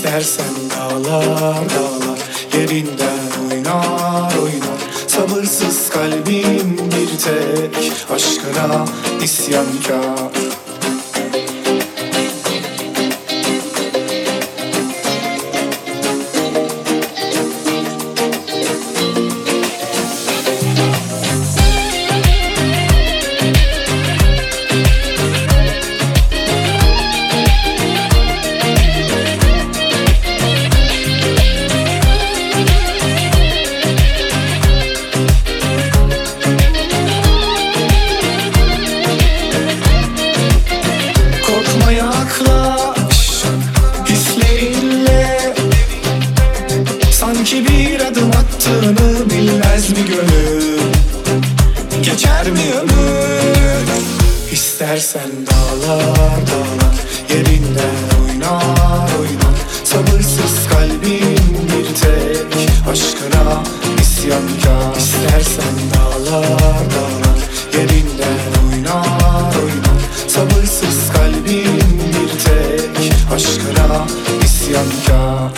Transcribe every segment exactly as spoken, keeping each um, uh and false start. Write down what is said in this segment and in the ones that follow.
İstersen dağlar dağlar yerinden oynar oynar. Sabırsız kalbim bir tek aşkına isyankar. Yaklaş hislerinle, sanki bir adım attığını bilmez mi gönül? Geçer mi ömür? İstersen dağlar dağlar yerinden oynar oynar. Sabırsız kalbim bir tek aşkına isyankar. İstersen dağlar dağlar yerinden oynar oynar. Sabırsız kalbim bir tek aşkına isyankar.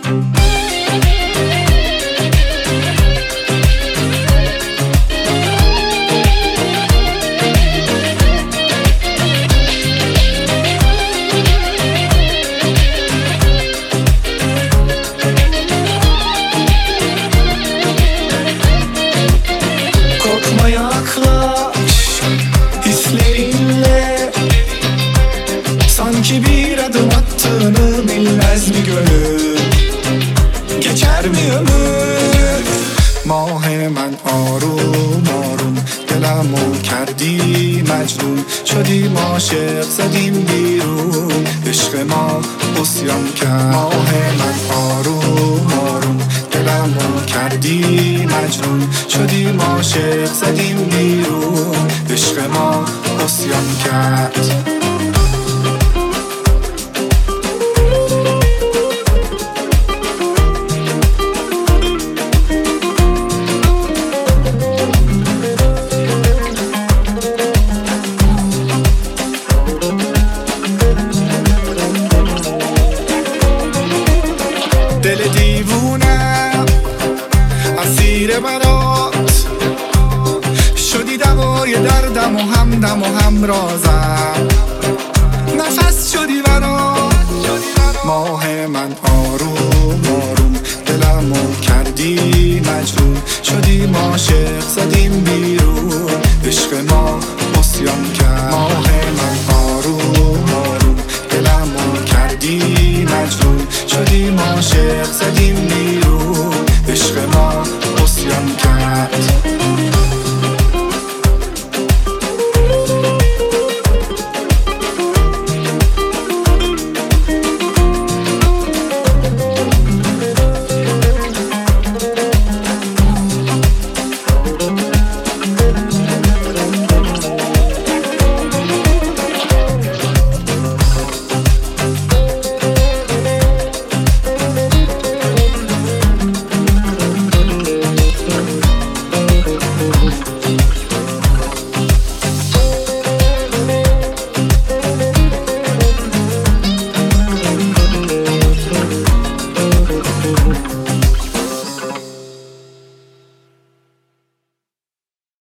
Korkma yaklaş hislerinle, sanki bir adım attığını bilmez mi gönül? Geçer mi ömür? ماه من آروم آروم دلمو کردی مجنون. شدیم عاشق زدیم بیرون، عشق ما عصیان کرد. ماه من آروم آروم دلمو کردی مجنون. شدیم عاشق زدیم بیرون، عشق ما عصیان کرد. دل دیوونم اسیر برات شدی، دوای دردم و همدم و همرازم. نفس شدی برات ماه من آروم آروم دلمو کردی مجنون. شدیم عاشق زدیم بیرون، عشق ما عصیان کرد. ماه من آروم آروم دلمو کردی مجنون. شدیم عاشق زدیم بیرون،